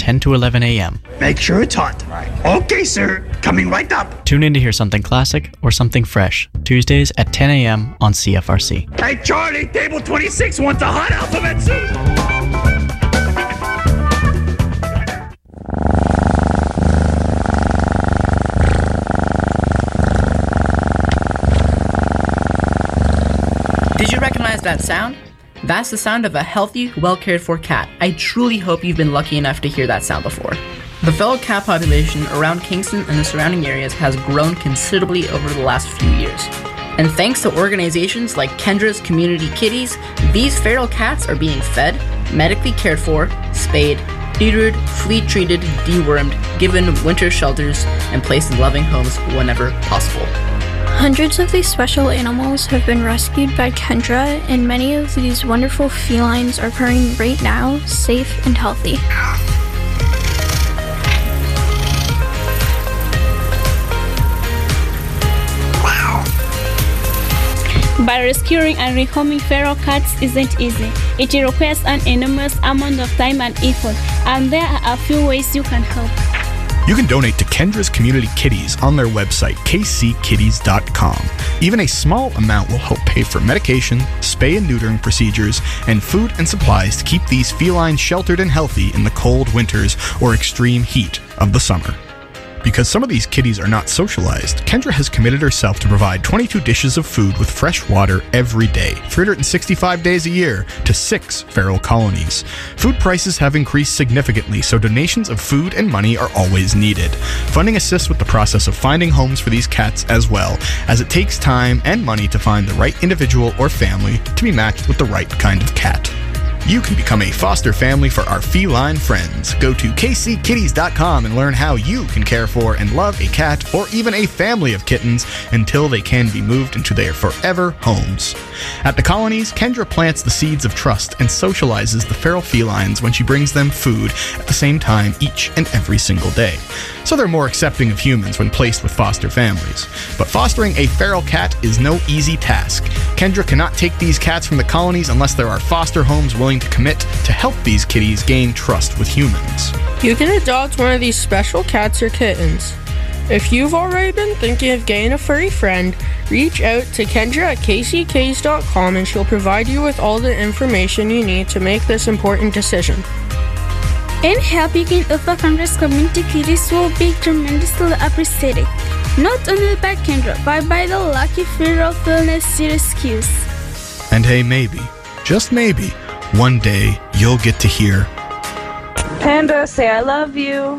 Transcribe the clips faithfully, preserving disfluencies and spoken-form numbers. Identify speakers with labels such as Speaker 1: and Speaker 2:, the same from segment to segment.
Speaker 1: ten to eleven a.m.
Speaker 2: Make sure it's hot. Okay, sir. Coming right up.
Speaker 1: Tune in to hear something classic or something fresh, Tuesdays at ten a.m. on C F R C.
Speaker 2: Hey, Charlie, table twenty-six wants a hot alphabet soup.
Speaker 3: Did you recognize that sound? That's the sound of a healthy, well-cared-for cat. I truly hope you've been lucky enough to hear that sound before. The feral cat population around Kingston and the surrounding areas has grown considerably over the last few years. And thanks to organizations like Kendra's Community Kitties, these feral cats are being fed, medically cared for, spayed, neutered, flea-treated, dewormed, given winter shelters, and placed in loving homes whenever possible.
Speaker 4: Hundreds of these special animals have been rescued by Kendra, and many of these wonderful felines are purring right now, safe and healthy.
Speaker 5: Wow. But rescuing and rehoming feral cats isn't easy. It requires an enormous amount of time and effort, and there are a few ways you can help.
Speaker 6: You can donate to Kendra's Community Kitties on their website, k c kitties dot com. Even a small amount will help pay for medication, spay and neutering procedures, and food and supplies to keep these felines sheltered and healthy in the cold winters or extreme heat of the summer. Because some of these kitties are not socialized, Kendra has committed herself to provide twenty-two dishes of food with fresh water every day, three hundred sixty-five days a year, to six feral colonies. Food prices have increased significantly, so donations of food and money are always needed. Funding assists with the process of finding homes for these cats as well, as it takes time and money to find the right individual or family to be matched with the right kind of cat. You can become a foster family for our feline friends. Go to k c kitties dot com and learn how you can care for and love a cat or even a family of kittens until they can be moved into their forever homes. At the colonies, Kendra plants the seeds of trust and socializes the feral felines when she brings them food at the same time each and every single day. So they're more accepting of humans when placed with foster families. But fostering a feral cat is no easy task. Kendra cannot take these cats from the colonies unless there are foster homes willing to commit to help these kitties gain trust with humans.
Speaker 7: You can adopt one of these special cats or kittens. If you've already been thinking of getting a furry friend, reach out to Kendra at k c kitties dot com and she'll provide you with all the information you need to make this important decision.
Speaker 5: And helping in other Kendra's community kitties will be tremendously appreciated, not only by Kendra, but by the lucky feral fearless rescues.
Speaker 6: And hey, maybe, just maybe, one day you'll get to hear
Speaker 8: Panda, say I love you.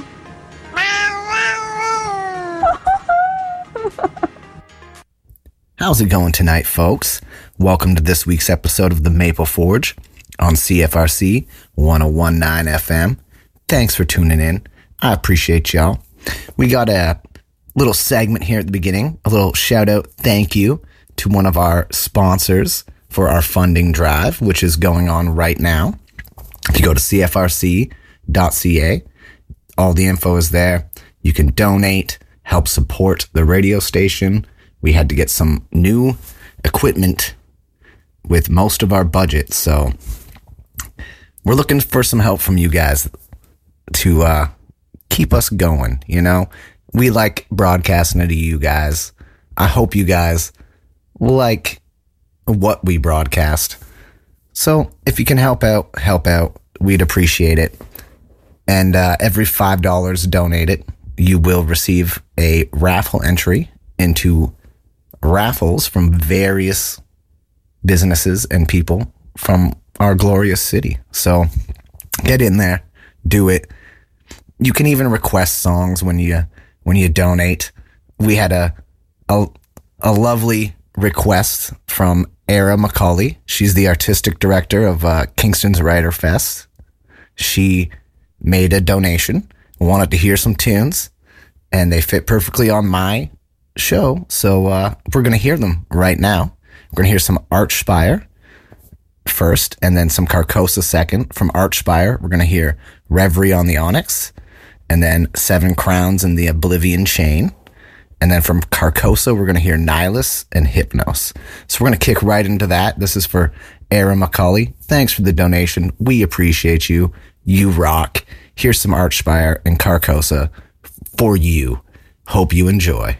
Speaker 9: How's it going tonight, folks? Welcome to this week's episode of The Maple Forge on C F R C one oh one point nine F M. Thanks for tuning in. I appreciate y'all. We got a little segment here at the beginning, a little shout out thank you to one of our sponsors for our funding drive, which is going on right now. If you go to c f r c dot c a, all the info is there. You can donate, help support the radio station. We had to get some new equipment with most of our budget, so we're looking for some help from you guys to uh, keep us going, you know? We like broadcasting it to you guys. I hope you guys like what we broadcast. So if you can help out, help out. We'd appreciate it. And uh, every five dollars donated, you will receive a raffle entry into raffles from various businesses and people from our glorious city. So get in there, do it. You can even request songs when you when you donate. We had a a, a lovely request from Era McCauley. She's the artistic director of uh, Kingston's Writer Fest. She made a donation, wanted to hear some tunes, and they fit perfectly on my show. So uh, we're going to hear them right now. We're going to hear some Archspire first, and then some Carcosa second. From Archspire, we're going to hear Reverie on the Onyx, and then Seven Crowns and the Oblivion Chain. And then from Carcosa, we're going to hear Nihilus and Hypnos. So we're going to kick right into that. This is for Era McCauley. Thanks for the donation. We appreciate you. You rock. Here's some Archspire and Carcosa for you. Hope you enjoy.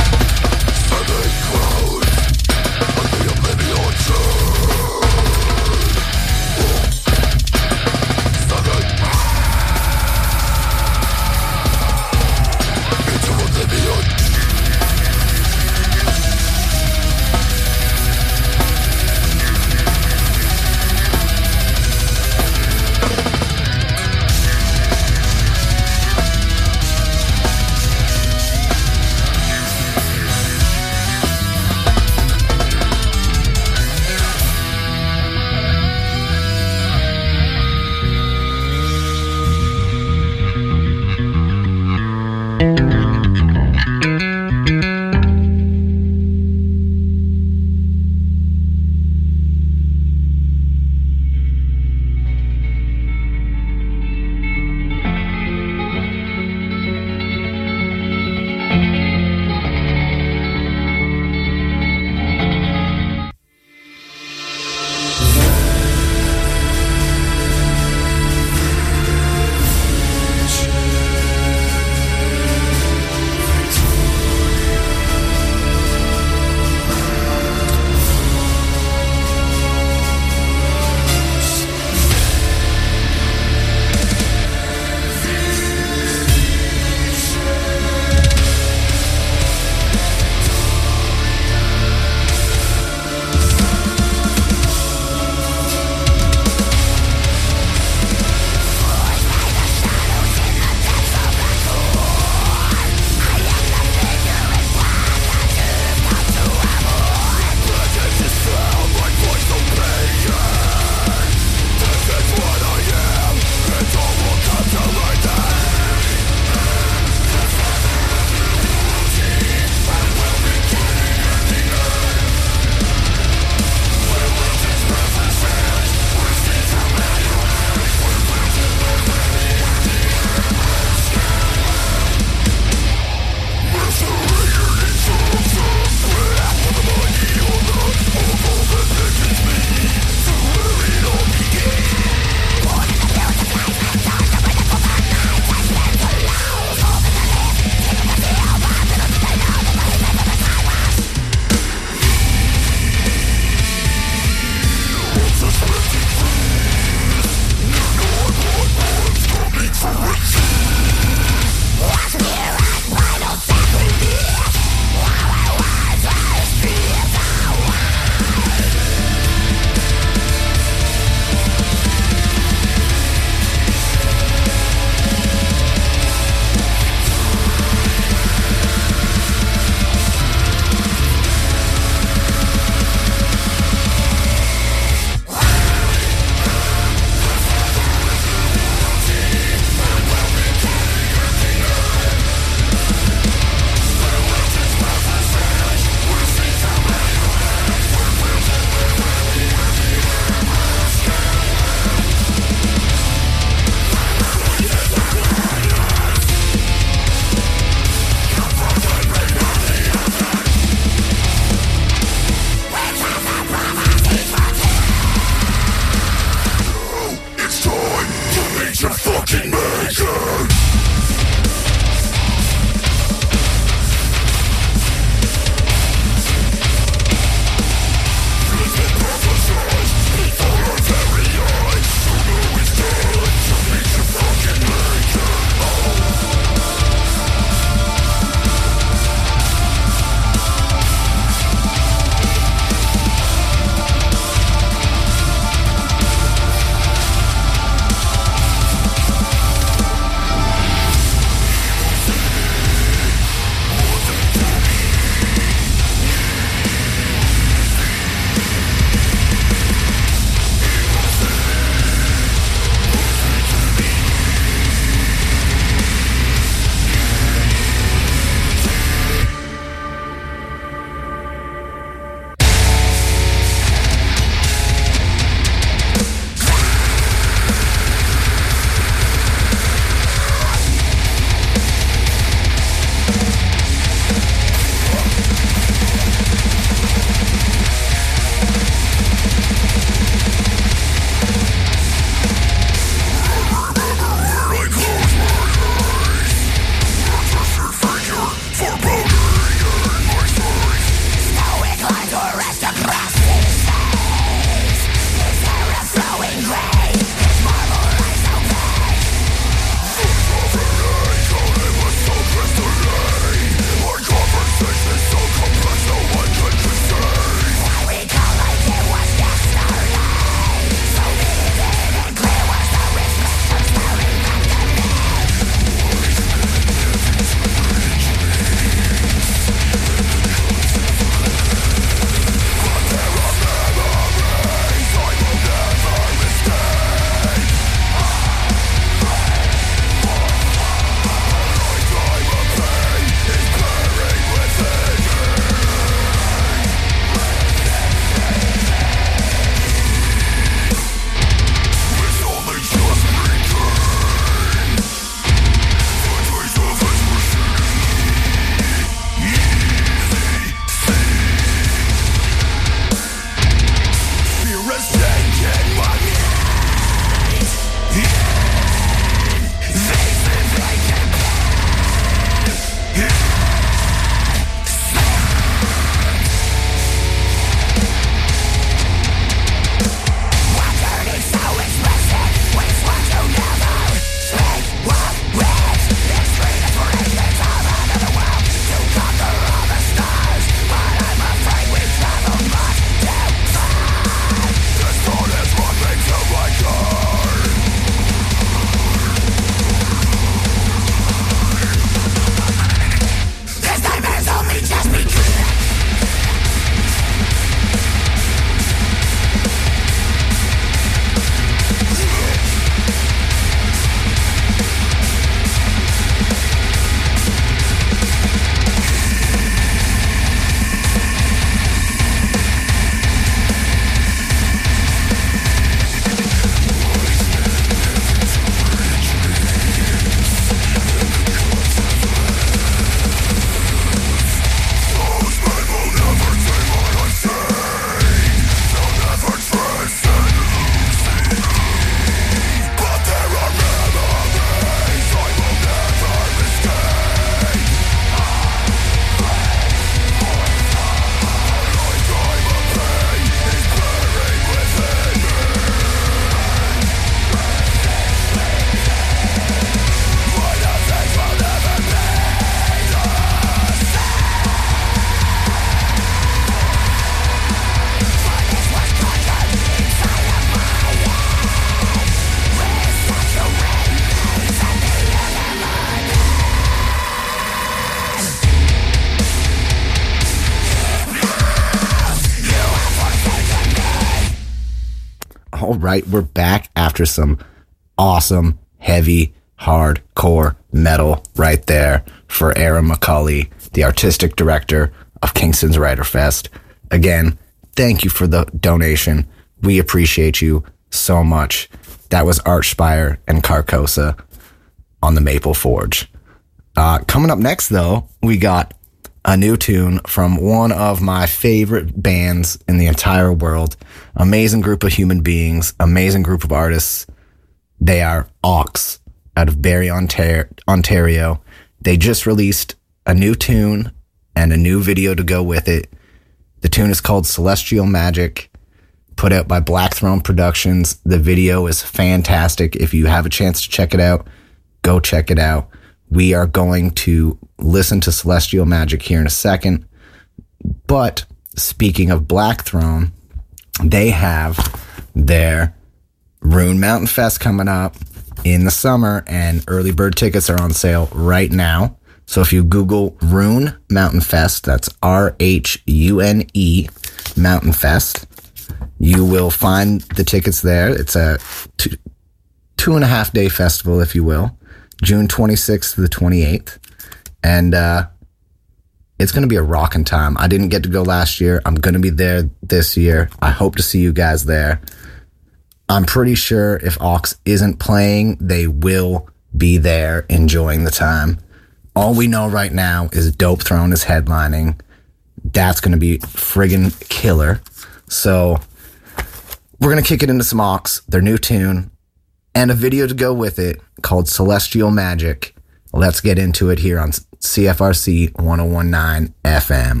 Speaker 9: right, we're back after some awesome, heavy, hardcore metal right there for Aaron McCulley, the artistic director of Kingston's Writer Fest. Again, thank you for the donation. We appreciate you so much. That was Archspire and Carcosa on the Maple Forge. Uh, coming up next, though, we got a new tune from one of my favorite bands in the entire world. Amazing group of human beings, amazing group of artists. They are Ox out of Barrie, Ontario. Ontario. They just released a new tune and a new video to go with it. The tune is called Celestial Magic, put out by Black Throne Productions. The video is fantastic. If you have a chance to check it out, go check it out. We are going to listen to Celestial Magic here in a second. But speaking of Black Throne, they have their Rune Mountain Fest coming up in the summer, and early bird tickets are on sale right now. So if you Google Rune Mountain Fest, that's R H U N E Mountain Fest, you will find the tickets there. It's a two, two and a half day festival, if you will. June twenty-sixth to the twenty-eighth. And uh, it's going to be a rocking time. I didn't get to go last year. I'm going to be there this year. I hope to see you guys there. I'm pretty sure if Ox isn't playing, they will be there enjoying the time. All we know right now is Dope Throne is headlining. That's going to be friggin' killer. So we're going to kick it into some Ox, their new tune, and a video to go with it called Celestial Magic. Let's get into it here on C F R C one oh one point nine F M.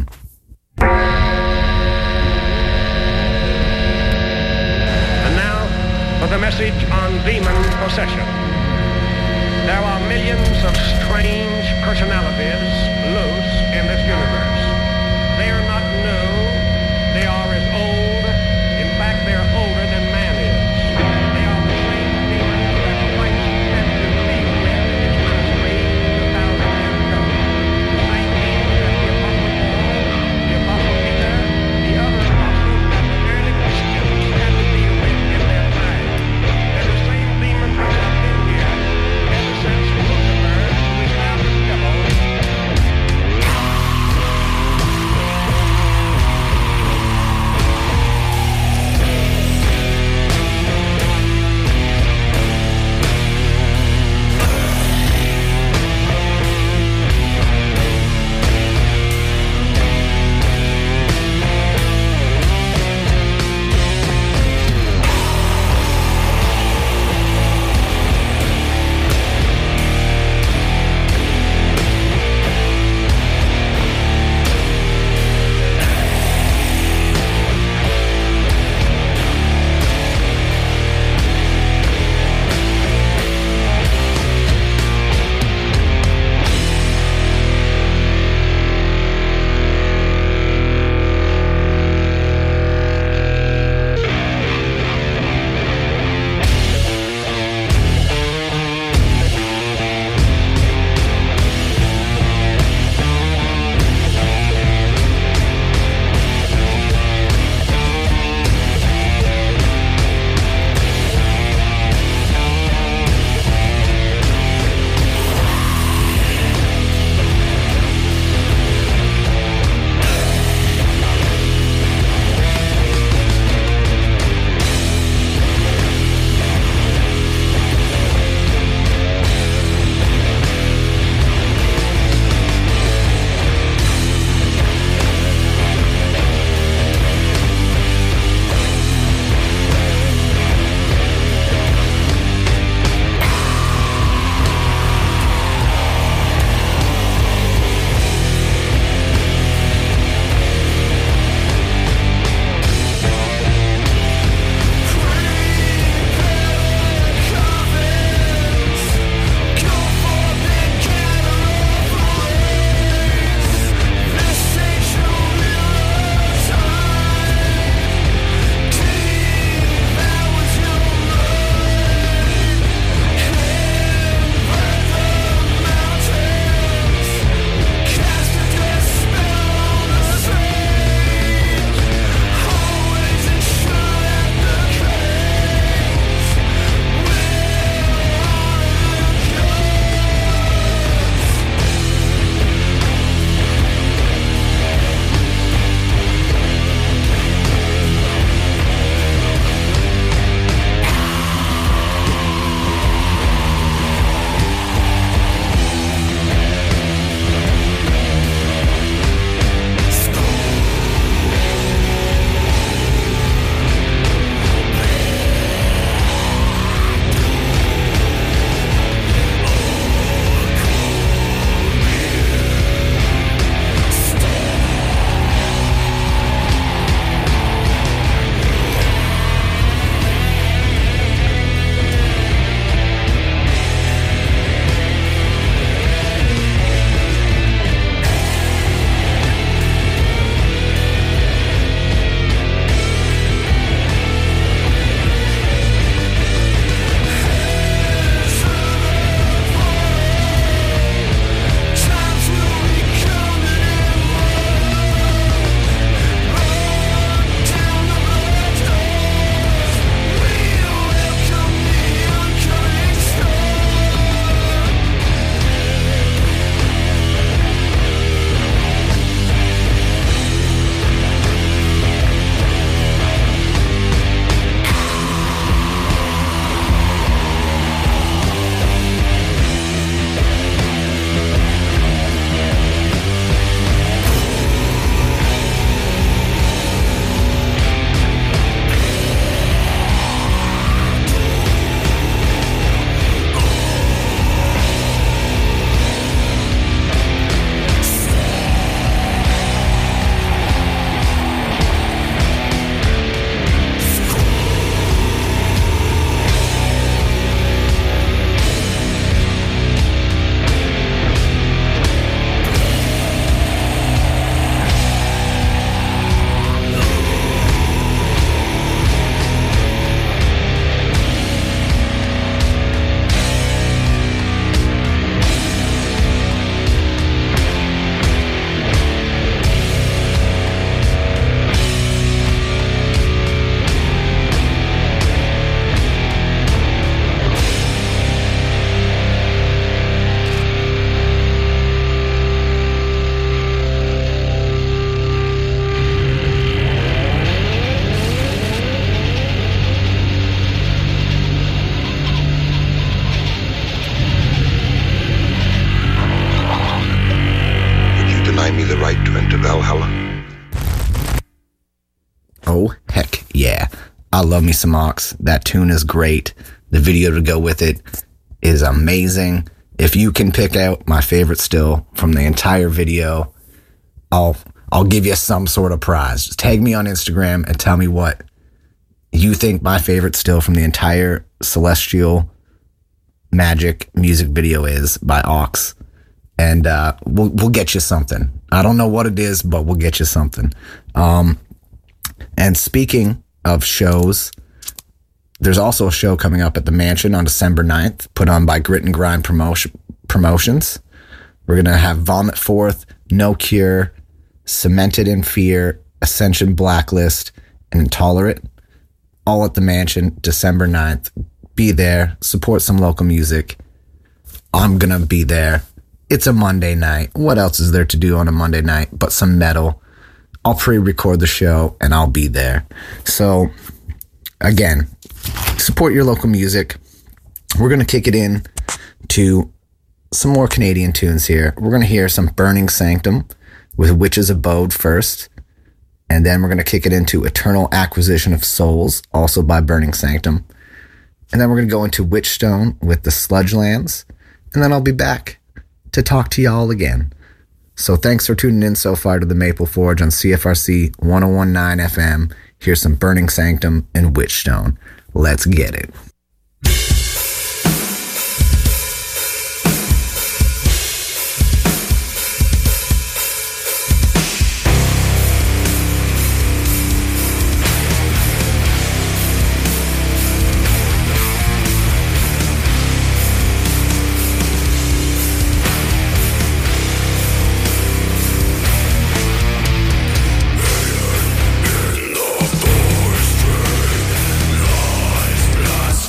Speaker 10: And now for the message on demon possession. There are millions of strange personalities loose in this universe. They are not new. They are as old. In fact, they are older than man is. They are the same demons that Christ sent to deal with in his ministry two thousand years ago. The same demons that the Apostle Paul, the Apostle Peter, the other apostles, and the early Christians had to deal with in their time. They're the same demons that have been here ever since Lucifer, who is now the devil,
Speaker 9: I love me some Ox. That tune is great. The video to go with it is amazing. If you can pick out my favorite still from the entire video, I'll I'll give you some sort of prize. Just tag me on Instagram and tell me what you think my favorite still from the entire Celestial Magic music video is by Ox. And uh, we'll we'll get you something. I don't know what it is, but we'll get you something. Um, and speaking of shows, there's also a show coming up at the Mansion on December ninth, put on by Grit and Grind Promotion, Promotions. We're going to have Vomit Forth, No Cure, Cemented in Fear, Ascension Blacklist, and Intolerant, all at the Mansion, December ninth. Be there, support some local music. I'm going to be there. It's a Monday night. What else is there to do on a Monday night but some metal? I'll pre-record the show and I'll be there. So, again, support your local music. We're going to kick it in to some more Canadian tunes here. We're going to hear some Burning Sanctum with Witch's Abode first. And then we're going to kick it into Eternal Acquisition of Souls, also by Burning Sanctum. And then we're going to go into Witchstone with the Sludgelands. And then I'll be back to talk to y'all again. So thanks for tuning in so far to the Maple Forge on C F R C one oh one point nine F M. Here's some Burning Sanctum and Witchstone. Let's get it.
Speaker 11: Lost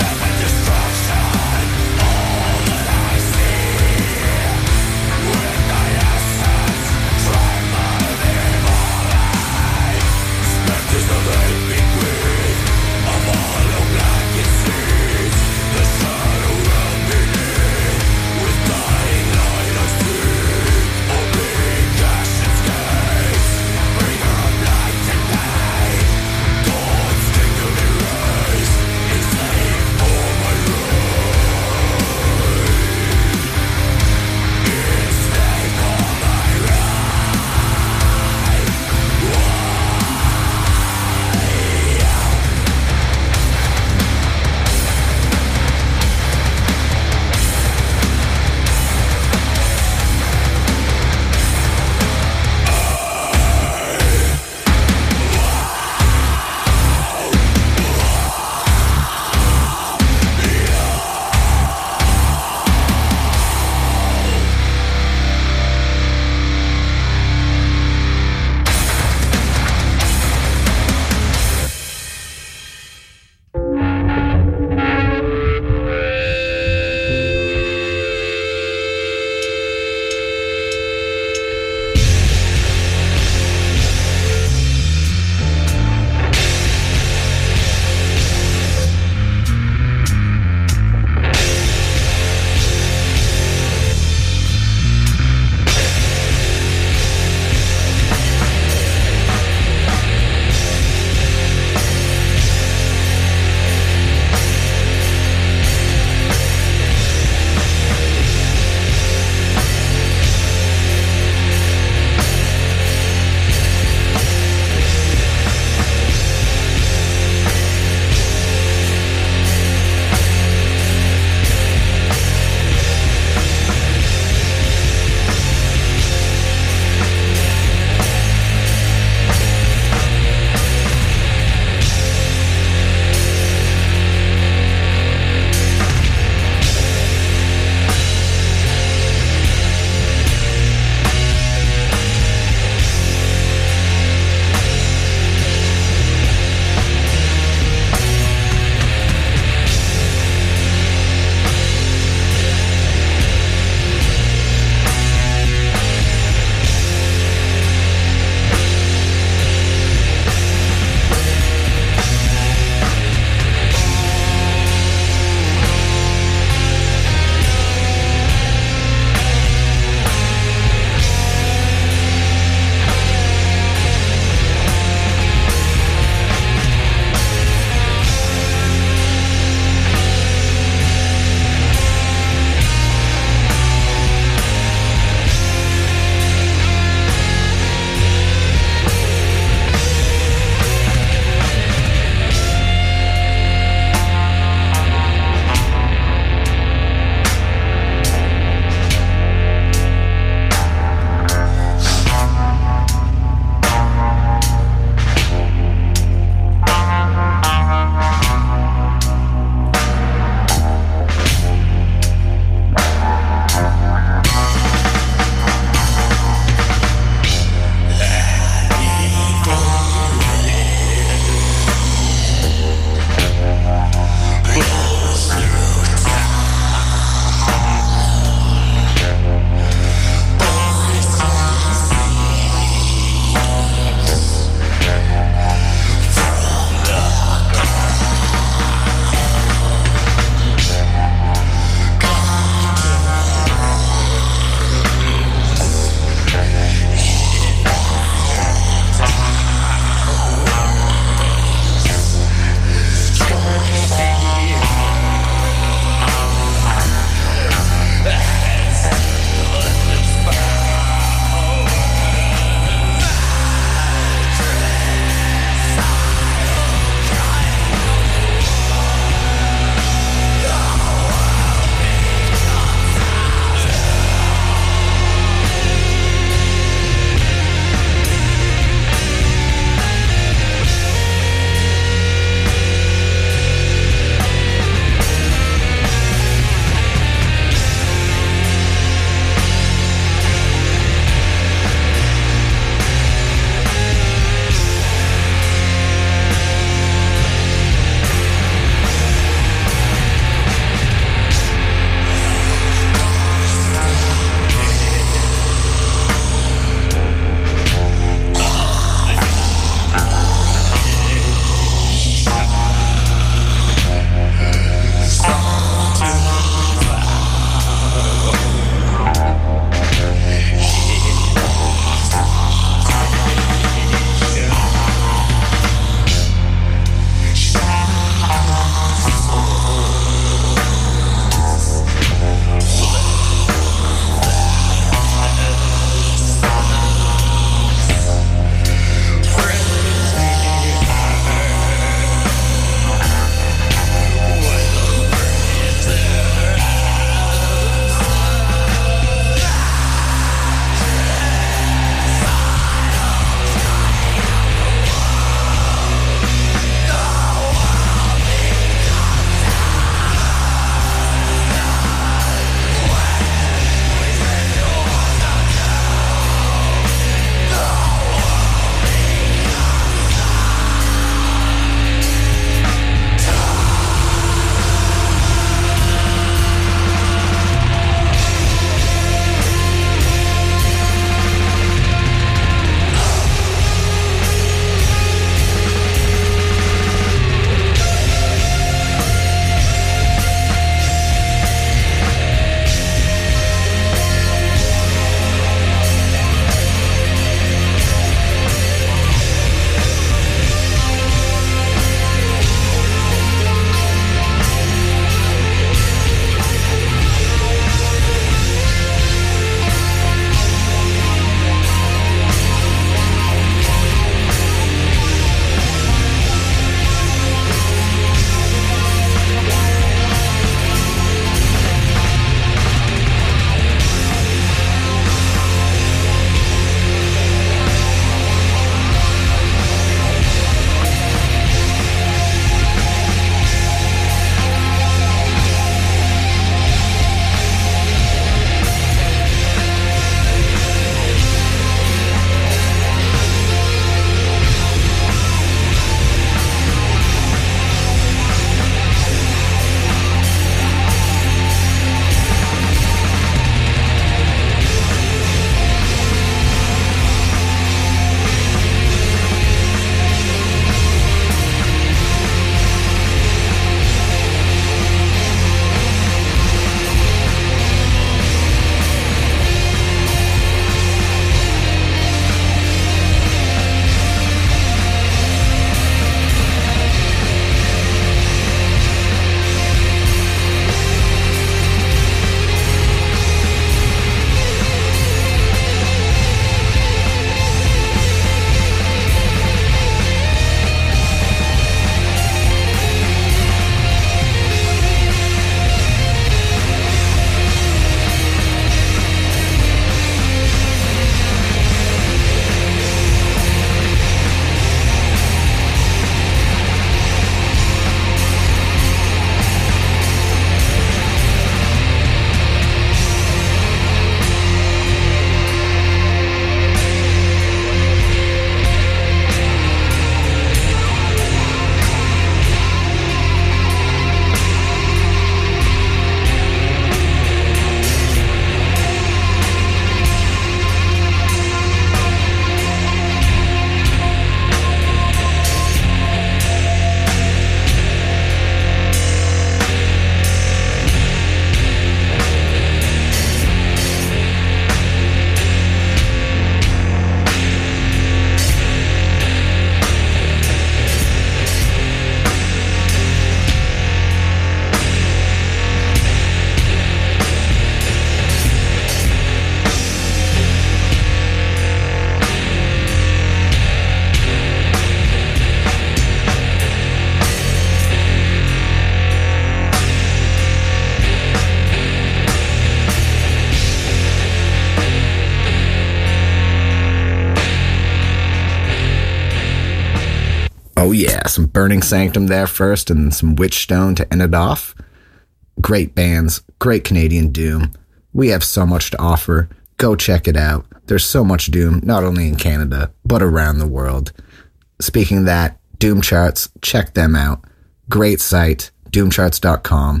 Speaker 9: Oh yeah, some Burning Sanctum there first and some Witchstone to end it off. Great bands, great Canadian Doom. We have so much to offer. Go check it out. There's so much Doom, not only in Canada, but around the world. Speaking of that, Doom Charts, check them out. Great site, doom charts dot com.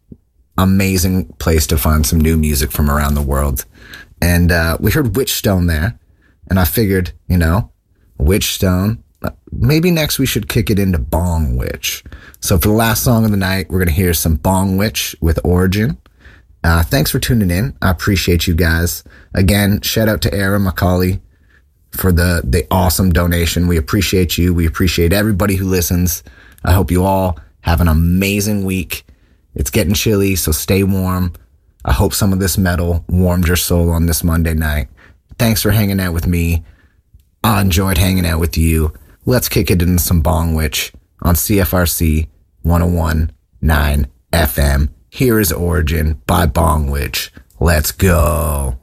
Speaker 9: Amazing place to find some new music from around the world. And uh, we heard Witchstone there, and I figured, you know, Witchstone, maybe next we should kick it into Bong Witch. So for the last song of the night, we're going to hear some Bong Witch with Origin. Uh, thanks for tuning in. I appreciate you guys. Again, shout out to Aaron McCauley for the, the awesome donation. We appreciate you. We appreciate everybody who listens. I hope you all have an amazing week. It's getting chilly, so stay warm. I hope some of this metal warmed your soul on this Monday night. Thanks for hanging out with me. I enjoyed hanging out with you. Let's kick it into some Bong Witch on C F R C one oh one point nine F M. Here is Origin by Bong Witch. Let's go.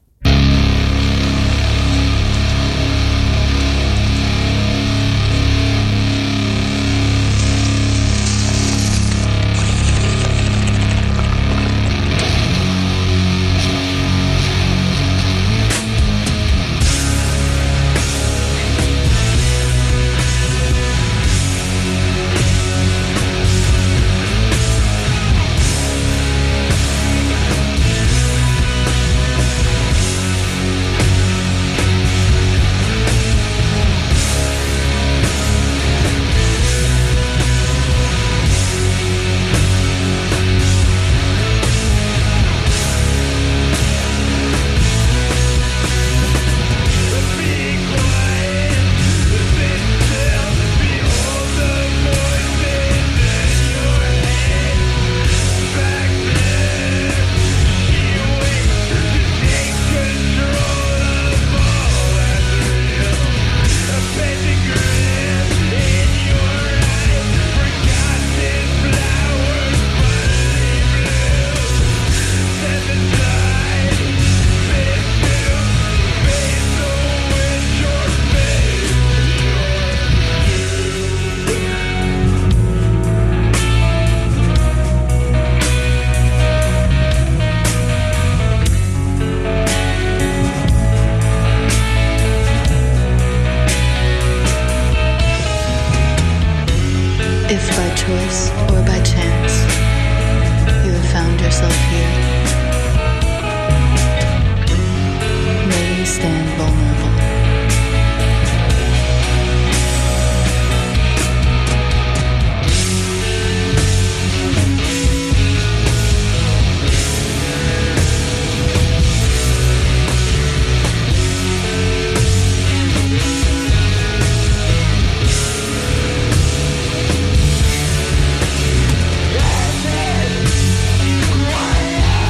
Speaker 11: Yeah.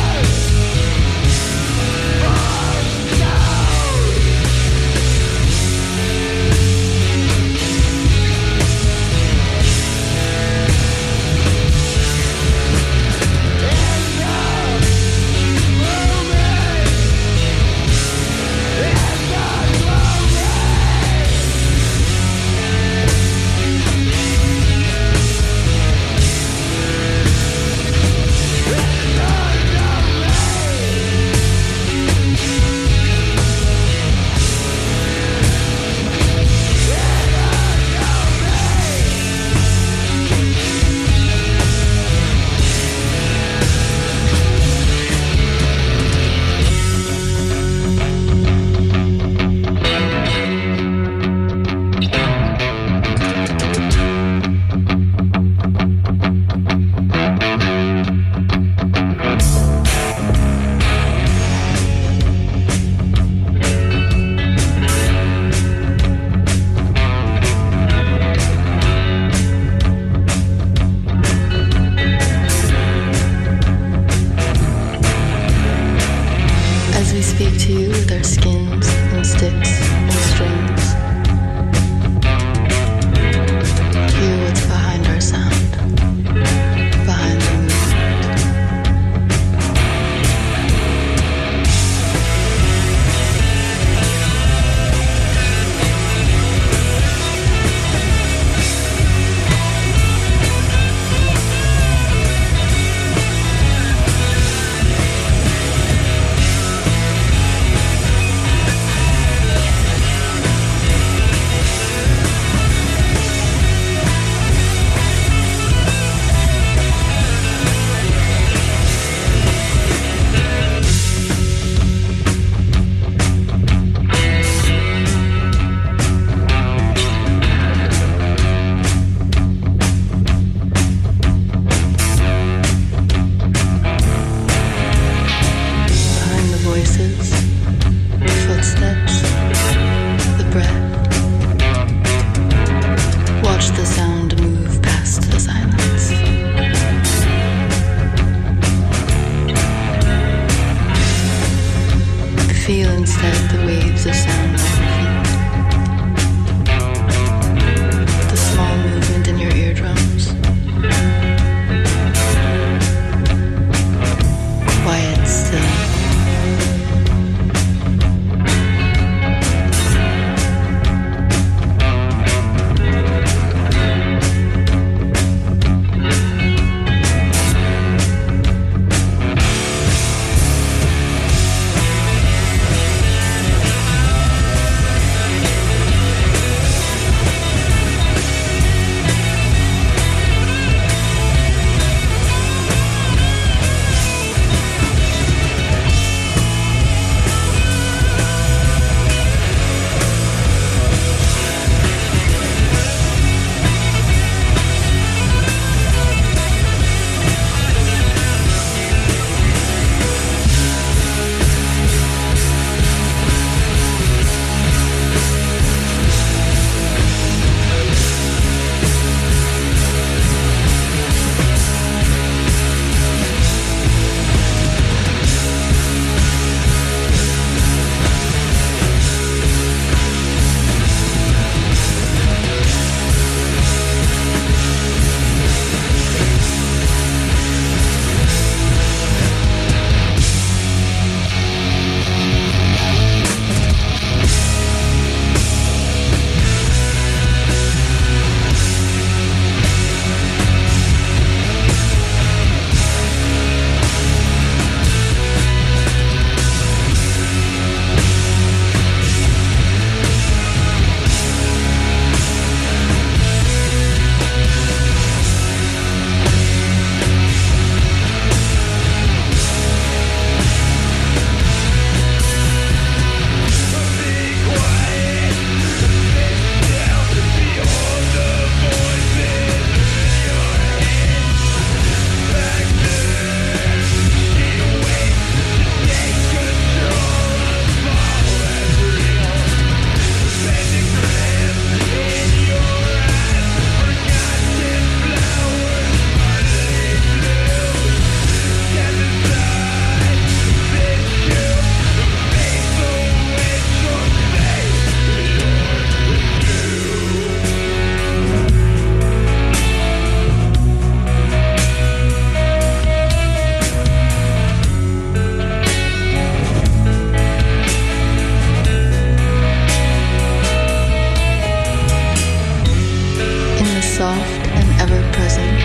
Speaker 11: soft and ever-present.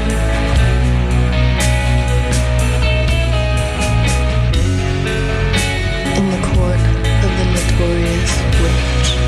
Speaker 11: In the court of the notorious witch.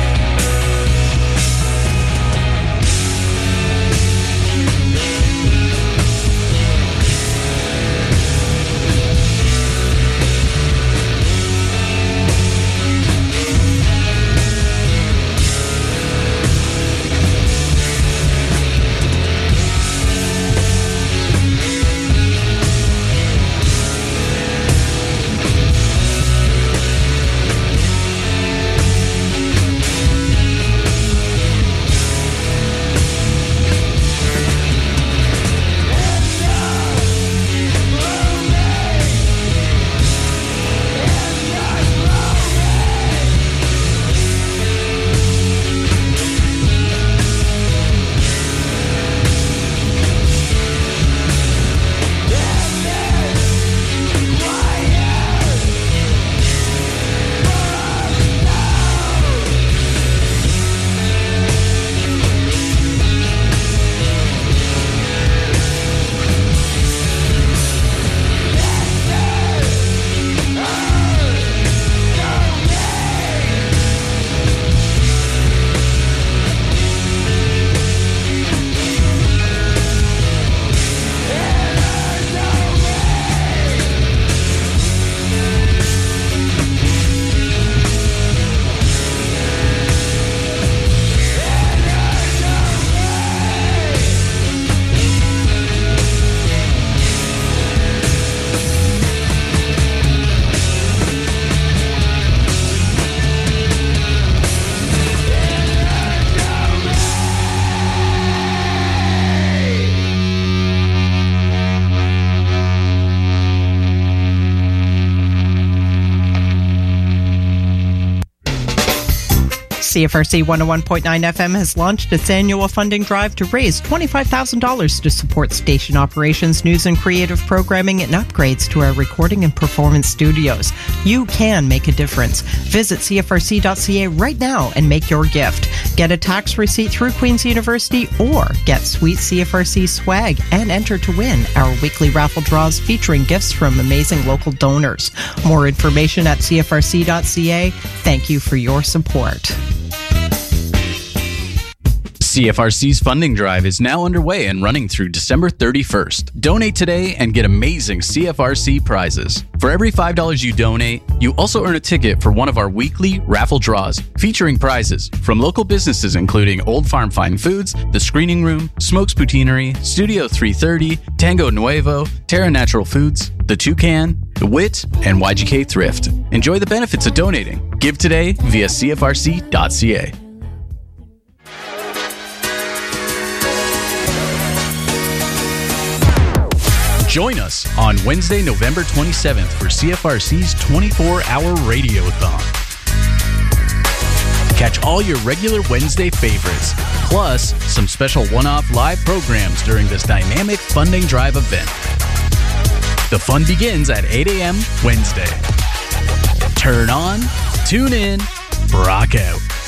Speaker 12: C F R C one oh one point nine F M has launched its annual funding drive to raise twenty-five thousand dollars to support station operations, news and creative programming, and upgrades to our recording and performance studios. You can make a difference. Visit C F R C dot C A right now and make your gift. Get a tax receipt through Queen's University or get sweet C F R C swag and enter to win our weekly raffle draws featuring gifts from amazing local donors. More information at C F R C dot C A. Thank you for your support.
Speaker 13: C F R C's funding drive is now underway and running through December thirty-first. Donate today and get amazing C F R C prizes. For every five dollars you donate, you also earn a ticket for one of our weekly raffle draws featuring prizes from local businesses including Old Farm Fine Foods, The Screening Room, Smokes Poutineery, Studio three thirty, Tango Nuevo, Terra Natural Foods, The Toucan, The Wit, and Y G K Thrift. Enjoy the benefits of donating. Give today via C F R C dot C A. Join us on Wednesday, November twenty-seventh for C F R C's twenty-four hour Radiothon. Catch all your regular Wednesday favorites, plus some special one-off live programs during this dynamic funding drive event. The fun begins at eight a.m. Wednesday. Turn on, tune in, rock out.